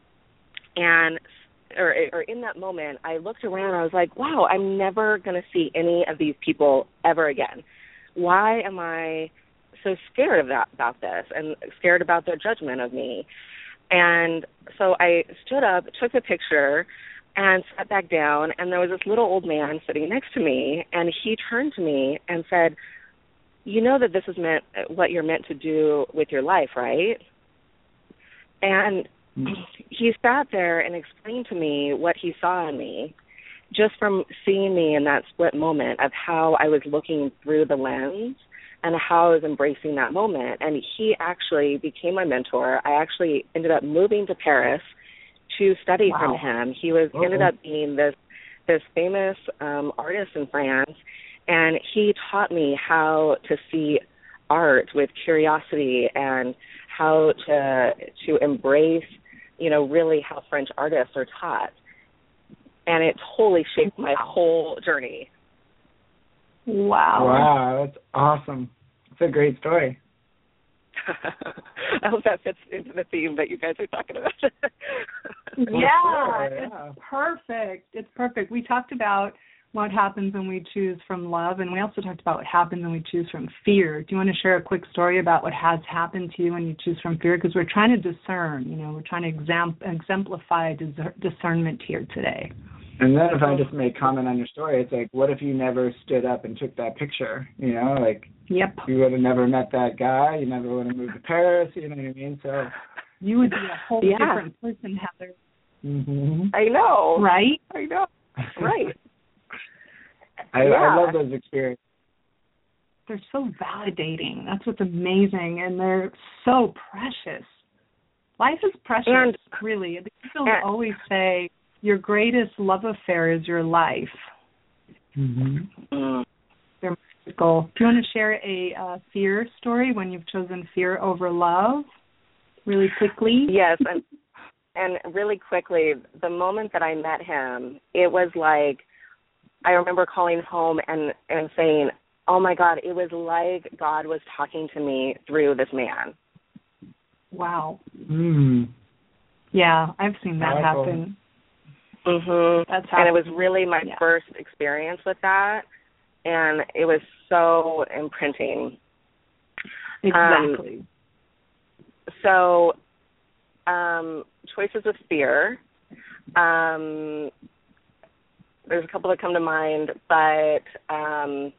and or, or in that moment, I looked around, I was like, wow, I'm never going to see any of these people ever again. Why am I so scared of that, about this and scared about their judgment of me? And so I stood up, took the picture, and sat back down, and there was this little old man sitting next to me, and he turned to me and said, you know that this is meant what you're meant to do with your life, right? And he sat there and explained to me what he saw in me, just from seeing me in that split moment of how I was looking through the lens and how I was embracing that moment. And he actually became my mentor. I actually ended up moving to Paris to study wow. from him. He was uh-huh. ended up being this this famous um, artist in France, and he taught me how to see art with curiosity and how to to embrace, you know, really how French artists are taught. And it totally shaped my whole journey. Wow. Wow, that's awesome. It's a great story. I hope that fits into the theme that you guys are talking about. yeah, sure, yeah, it's perfect. It's perfect. We talked about what happens when we choose from love, and we also talked about what happens when we choose from fear. Do you want to share a quick story about what has happened to you when you choose from fear? Because we're trying to discern, you know, we're trying to exam- exemplify dis- discernment here today. And then if I just may comment on your story, it's like, what if you never stood up and took that picture? You know, like, yep. you would have never met that guy. You never would have moved to Paris. You know what I mean? So you would be a whole yeah. different person, Heather. Mm-hmm. I know. Right? I know. Right. I, yeah. I love those experiences. They're so validating. That's what's amazing. And they're so precious. Life is precious, and, really. People and, always say, your greatest love affair is your life. Mm-hmm. They're magical. Do you want to share a uh, fear story when you've chosen fear over love, really quickly? Yes, and, and really quickly, the moment that I met him, it was like, I remember calling home and, and saying, oh, my God, it was like God was talking to me through this man. Wow. Mm. Yeah, I've seen that Powerful. happen. Mm-hmm. That's and it was really my yeah. first experience with that, and it was so imprinting. Exactly. Um, so, um, choices of fear. Um, there's a couple that come to mind, but um,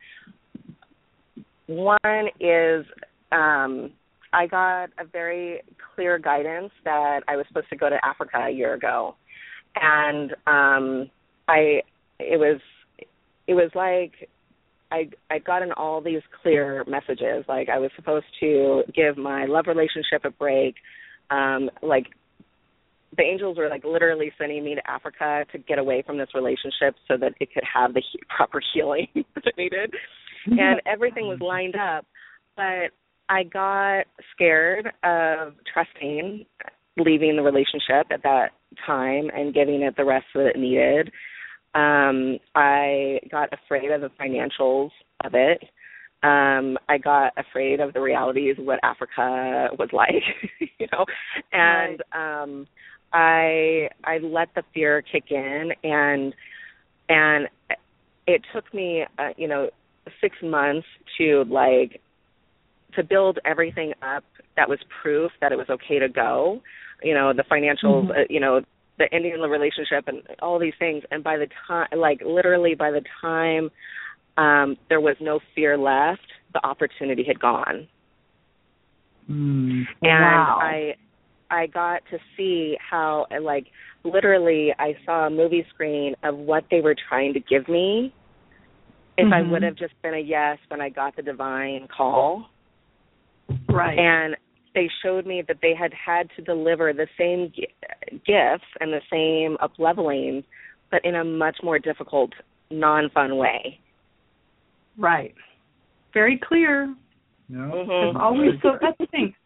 one is um, I got a very clear guidance that I was supposed to go to Africa a year ago. And um, I, it was, it was like I, I gotten all these clear messages. Like I was supposed to give my love relationship a break. Um, like the angels were like literally sending me to Africa to get away from this relationship so that it could have the he- proper healing that it needed. And everything was lined up, but I got scared of trusting, leaving the relationship at that time and giving it the rest that it needed. Um, I got afraid of the financials of it. Um, I got afraid of the realities of what Africa was like, you know, and right. um, I I let the fear kick in, and and it took me, uh, you know, six months to like to build everything up that was proof that it was okay to go. You know, the financials, mm-hmm. uh, you know, the ending of the relationship and all these things. And by the time, like literally by the time um, there was no fear left, the opportunity had gone. Mm. And wow. I I got to see how, like, literally I saw a movie screen of what they were trying to give me if mm-hmm. I would have just been a yes when I got the divine call. Right. And they showed me that they had had to deliver the same g- gifts and the same up-leveling, but in a much more difficult, non-fun way. Right. Very clear. No. Mm-hmm. It's always so. That's the thing.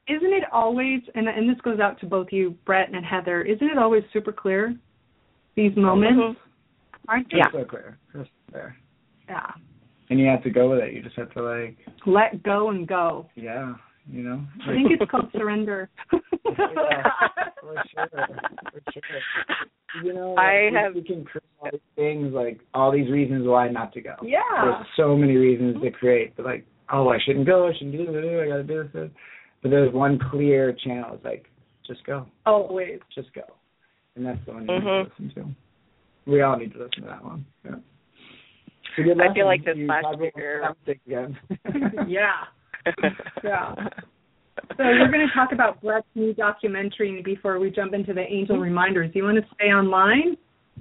isn't it always, and and this goes out to both you, Brett and Heather, isn't it always super clear, these moments? Mm-hmm. Aren't they? Yeah. So clear. Just there. Yeah. And you have to go with it. You just have to, like... Let go and go. Yeah, you know? I think it's called surrender. Yeah, for sure. For sure. You know, I we, have... we can create all these things, like, all these reasons why not to go. Yeah. There's so many reasons to create, but like, oh, I shouldn't go, I shouldn't do this, I gotta do this. But there's one clear channel. It's like, just go. Always. Just go. And that's the one you Mm-hmm. need to listen to. We all need to listen to that one. Yeah. I feel like this last year. Again. Yeah. Yeah. So we're going to talk about Brett's new documentary before we jump into the angel reminders. Do you want to stay online?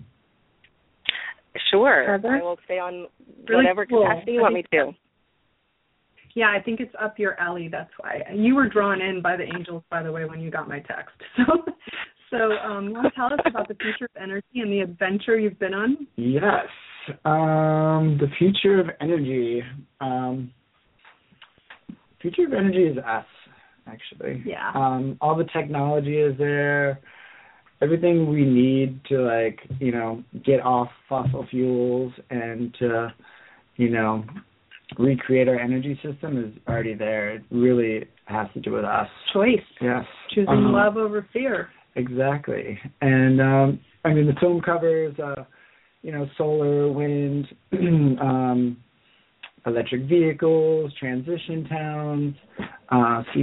Sure. Heather? I will stay on Really whatever cool. capacity you want me to. Yeah, I think it's up your alley. That's why. You were drawn in by the angels, by the way, when you got my text. So, so um, you want to tell us about the future of energy and the adventure you've been on? Yes. Um, the future of energy. Um, future of energy is us, actually. Yeah. Um, all the technology is there. Everything we need to, like, you know, get off fossil fuels and to, you know, recreate our energy system is already there. It really has to do with us. Choice. Yes. Choosing um, love over fear. Exactly. And, um, I mean, the film covers, uh, you know, solar, wind, um, electric vehicles, transition towns, uh, C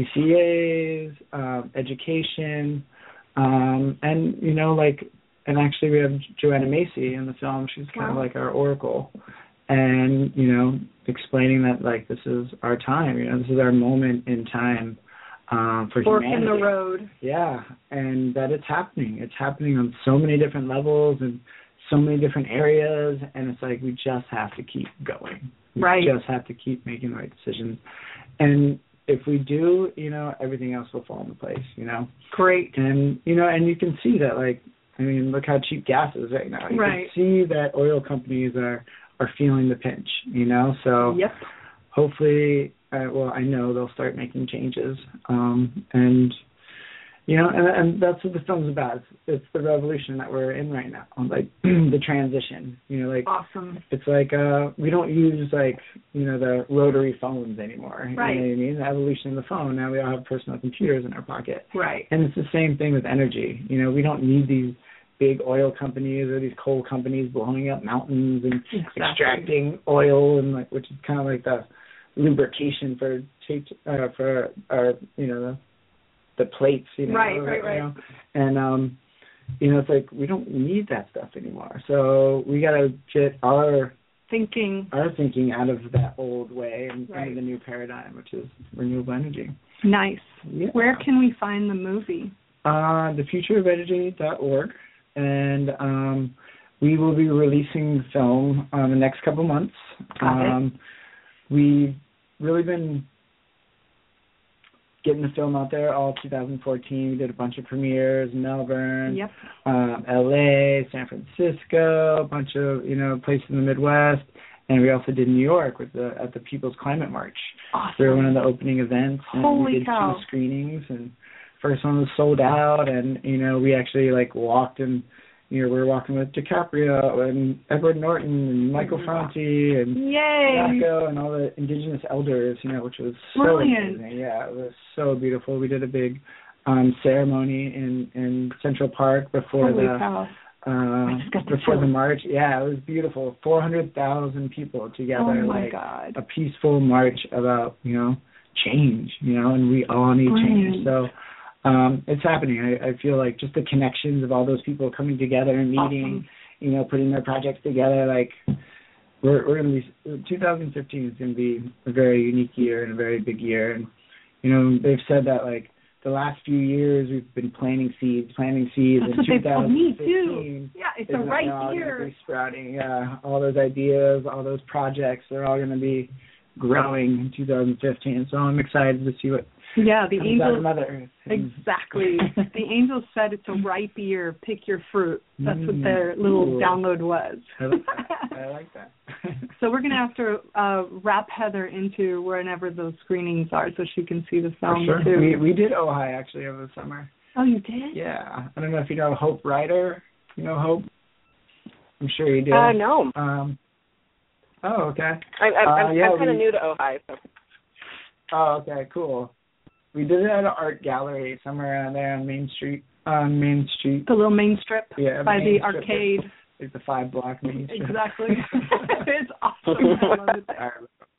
C As, uh, education, um, and, you know, like, and actually we have Joanna Macy in the film. She's kind of wow. like our oracle. And, you know, explaining that, like, this is our time, you know, this is our moment in time um, for Fork humanity. in the road. Yeah, and that it's happening. It's happening on so many different levels and so many different areas, and it's like we just have to keep going. We right. just have to keep making the right decisions. And if we do, you know, everything else will fall into place, you know. Great. And, you know, and you can see that, like, I mean, look how cheap gas is right now. You right. can see that oil companies are, are feeling the pinch, you know. So yep. hopefully, uh, well, I know they'll start making changes. Um, and, you know, and, and that's what the film's about. It's, it's the revolution that we're in right now, like the transition. You know, like awesome. It's like uh, we don't use like you know the rotary phones anymore. Right. You know what I mean? The evolution of the phone. Now we all have personal computers in our pocket. Right. And it's the same thing with energy. You know, we don't need these big oil companies or these coal companies blowing up mountains and exactly. extracting oil and like, which is kind of like the lubrication for uh, for our you know. The, the plates, you know, right, right, right. You know? And um, you know, it's like we don't need that stuff anymore. So we got to get our thinking, our thinking out of that old way and right. into the new paradigm, which is renewable energy. Nice. Yeah. Where can we find the movie? Uh, the future of energy dot org, and um, we will be releasing the film uh, the next couple months. Got um, it. We've really been getting the film out there all two thousand fourteen. We did a bunch of premieres in Melbourne, yep. um, L A, San Francisco, a bunch of, you know, places in the Midwest. And we also did New York with the at the People's Climate March. Awesome. We were one of the opening events. And Holy we did cow. two screenings, and first one was sold out. And, you know, we actually, like, walked and, you know, we were walking with DiCaprio and Edward Norton and Michael Franti and Yay. Jaco and all the indigenous elders, you know, which was so brilliant. amazing. Yeah, it was so beautiful. We did a big um, ceremony in, in Central Park before Holy the cow. uh, before the march. Yeah, it was beautiful. Four hundred thousand people together. Oh my like God. A peaceful march about, you know, change. You know, and we all need brilliant. change. So. Um, it's happening. I, I feel like just the connections of all those people coming together and meeting, awesome. you know, putting their projects together. Like we're we're gonna be twenty fifteen is gonna be a very unique year and a very big year. And you know, they've said that like the last few years we've been planting seeds, planting seeds. That's and what they told me too. Yeah, it's a right now year. gonna be sprouting. Yeah, all those ideas, all those projects, they're all gonna be growing in two thousand fifteen. So I'm excited to see what Yeah, the angels. Mother Earth. Exactly. The angels said it's a ripe year. Pick your fruit. That's what their little Ooh. download was. I like that. I like that. So we're going to have to uh, wrap Heather into whenever those screenings are so she can see the film For sure. too. We we did Ojai actually over the summer. Oh, you did? Yeah. I don't know if you know Hope Ryder. You know Hope? I'm sure you do. Uh, no. Um. Oh, okay. I, I, I'm, uh, yeah, I'm kind of we, new to Ojai. So. Oh, okay, cool. We did it at an art gallery somewhere around there on Main Street. On Main Street. The little main strip yeah, by main the strip. arcade. It's the five block Main Strip. Exactly. It's awesome. I love it there.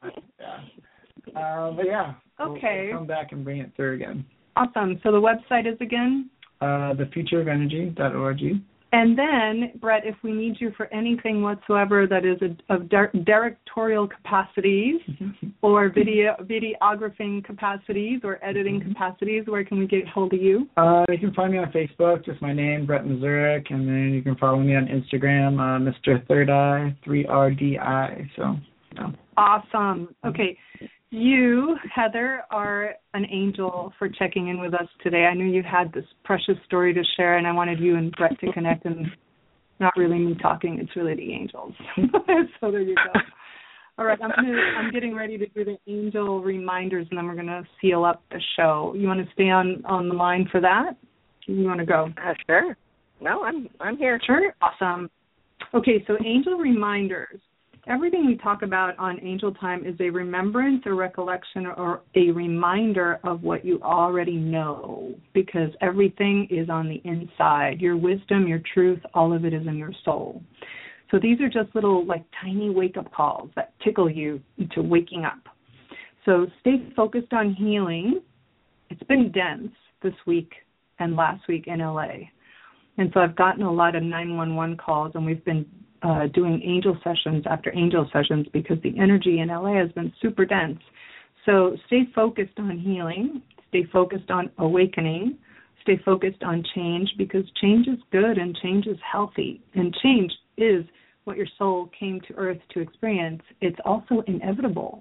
Yeah. Uh, but yeah. Okay. We'll come back and bring it through again. Awesome. So the website is again? Uh, the future of energy dot org. And then, Brett, if we need you for anything whatsoever that is a, of dir- directorial capacities or video videographing capacities or editing capacities, where can we get hold of you? Uh, you can find me on Facebook, just my name, Brett Mazurek, and then you can follow me on Instagram, uh, Mister Third Eye, three R D I. So, yeah. Awesome. Okay. You, Heather, are an angel for checking in with us today. I knew you had this precious story to share, and I wanted you and Brett to connect, and not really me talking. It's really the angels. So there you go. All right, I'm gonna, I'm getting ready to do the angel reminders, and then we're going to seal up the show. You want to stay on, on the line for that? You want to go? Uh, sure. No, I'm I'm here. Sure. Awesome. Okay, so angel reminders. Everything we talk about on Angel Time is a remembrance, a recollection, or a reminder of what you already know, because everything is on the inside. Your wisdom, your truth, all of it is in your soul. So these are just little, like, tiny wake-up calls that tickle you into waking up. So stay focused on healing. It's been dense this week and last week in L A. And so I've gotten a lot of nine one one calls, and we've been Uh, doing angel sessions after angel sessions because the energy in L A has been super dense. So stay focused on healing, stay focused on awakening, stay focused on change, because change is good and change is healthy. And change is what your soul came to earth to experience. It's also inevitable.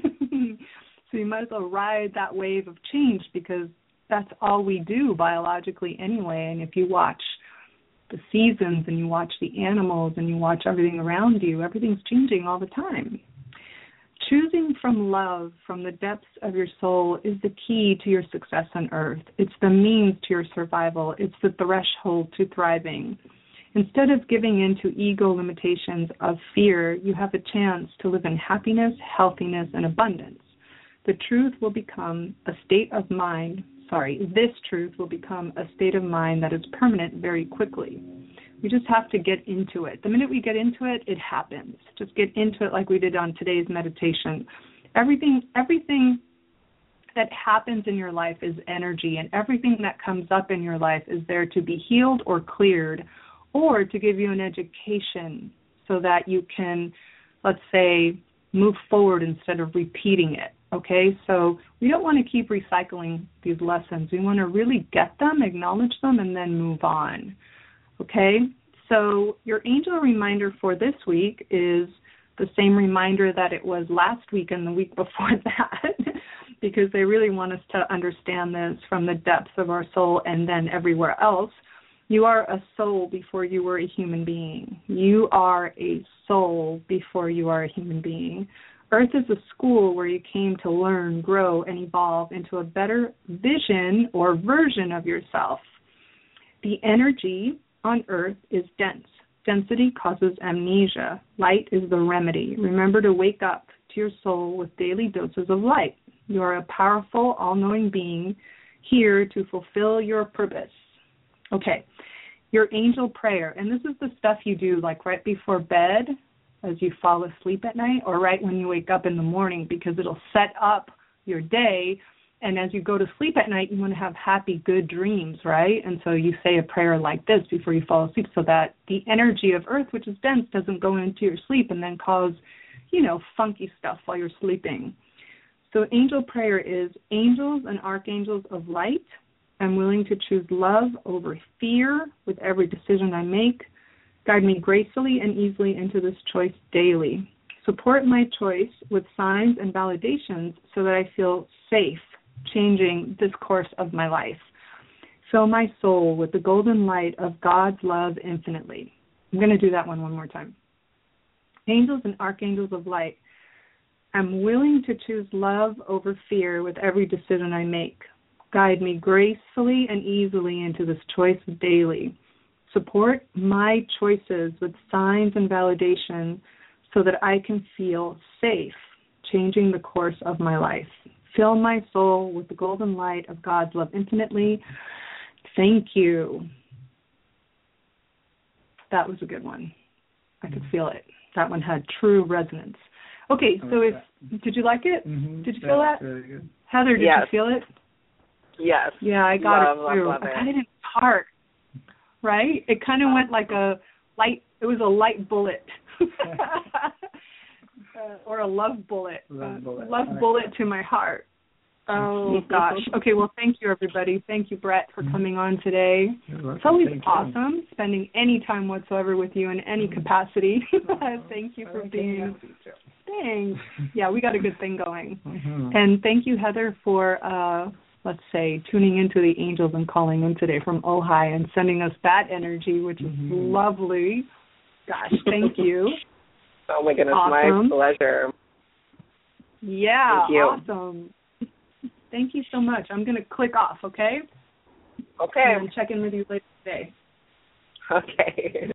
So you might as well ride that wave of change, because that's all we do biologically anyway. And if you watch the seasons and you watch the animals and you watch everything around you, everything's changing all the time. Choosing from love, from the depths of your soul, is the key to your success on earth. It's the means to your survival. It's the threshold to thriving. Instead of giving in to ego limitations of fear, you have a chance to live in happiness, healthiness, and abundance. The truth will become a state of mind Sorry, this truth will become a state of mind that is permanent very quickly. We just have to get into it. The minute we get into it, it happens. Just get into it like we did on today's meditation. Everything, everything that happens in your life is energy, and everything that comes up in your life is there to be healed or cleared, or to give you an education so that you can, let's say, move forward instead of repeating it. Okay, so we don't want to keep recycling these lessons. We want to really get them, acknowledge them, and then move on. Okay, so your angel reminder for this week is the same reminder that it was last week and the week before that, because they really want us to understand this from the depths of our soul and then everywhere else. You are a soul before you were a human being. You are a soul before you are a human being. Earth is a school where you came to learn, grow, and evolve into a better vision or version of yourself. The energy on Earth is dense. Density causes amnesia. Light is the remedy. Remember to wake up to your soul with daily doses of light. You are a powerful, all-knowing being here to fulfill your purpose. Okay, your angel prayer. And this is the stuff you do like right before bed, as you fall asleep at night, or right when you wake up in the morning, because it'll set up your day. And as you go to sleep at night, you want to have happy, good dreams, right? And so you say a prayer like this before you fall asleep, so that the energy of Earth, which is dense, doesn't go into your sleep and then cause, you know, funky stuff while you're sleeping. So angel prayer is: angels and archangels of light, I'm willing to choose love over fear with every decision I make. Guide me gracefully and easily into this choice daily. Support my choice with signs and validations so that I feel safe, changing this course of my life. Fill my soul with the golden light of God's love infinitely. I'm going to do that one one more time. Angels and archangels of light, I'm willing to choose love over fear with every decision I make. Guide me gracefully and easily into this choice daily. Support my choices with signs and validation so that I can feel safe, changing the course of my life. Fill my soul with the golden light of God's love infinitely. Thank you. That was a good one. I could feel it. That one had true resonance. Okay, so if did you like it? Mm-hmm. Did you feel That's that? really good. Heather, did Yes. you feel it? Yes. Yeah, I got love, it too. Love, love I it. got it in part, right? It kind of went like a light. It was a light bullet, uh, or a love bullet. Love uh, bullet. Love Like bullet that. to my heart. Oh gosh. Okay. Well, thank you, everybody. Thank you, Brett, for coming on today. You're welcome. It's always Thank you. awesome spending any time whatsoever with you in any capacity. Thank you for Okay, being. happy to. Thanks. Yeah, we got a good thing going. Mhm. And thank you, Heather, for, uh, let's say, tuning into the angels and calling in today from Ojai and sending us that energy, which is Mhm. lovely. Gosh, thank you. Oh, my goodness. Awesome. My pleasure. Yeah, Thank you. awesome. Thank you so much. I'm going to click off, okay? Okay. And check in with you later today. Okay.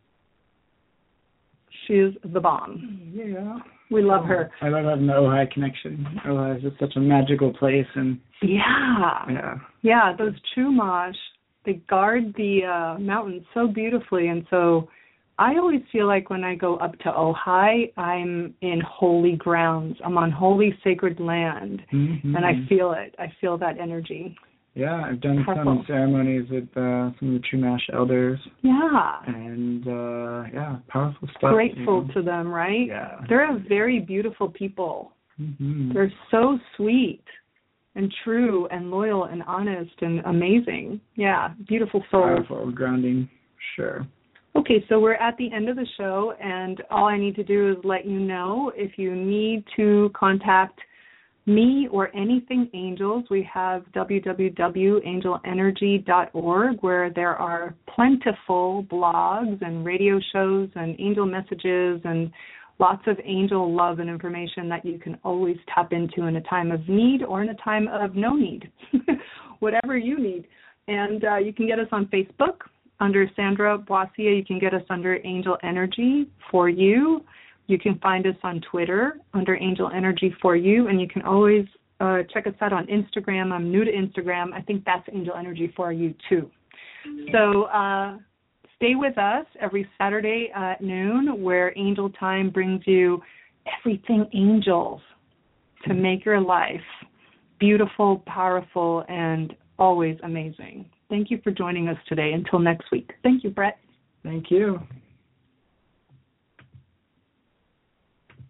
She is the bomb. Yeah. We love her. I love having the Ojai connection. Ojai is just such a magical place, and Yeah. yeah. Yeah, those Chumash, they guard the uh, mountains so beautifully. And so I always feel like when I go up to Ojai, I'm in holy grounds. I'm on holy sacred land. Mm-hmm. And I feel it. I feel that energy. Yeah, I've done Powerful. some ceremonies with uh, some of the Chumash elders, Yeah. and uh, yeah, powerful stuff. Grateful you know? to them, right? Yeah. They're a very beautiful people. Mm-hmm. They're so sweet and true and loyal and honest and amazing. Yeah, beautiful souls. Powerful, grounding, sure. Okay, so we're at the end of the show, and all I need to do is let you know if you need to contact me or anything angels. We have w w w dot angel energy dot org, where there are plentiful blogs and radio shows and angel messages and lots of angel love and information that you can always tap into in a time of need or in a time of no need, whatever you need. And uh, you can get us on Facebook under Sandra Boissier. You can get us under Angel Energy for You. You can find us on Twitter under Angel Energy for You, and you can always uh, check us out on Instagram. I'm new to Instagram. I think that's Angel Energy for You too. So uh, stay with us every Saturday at noon, where Angel Time brings you everything angels to make your life beautiful, powerful, and always amazing. Thank you for joining us today. Until next week. Thank you, Brett. Thank you.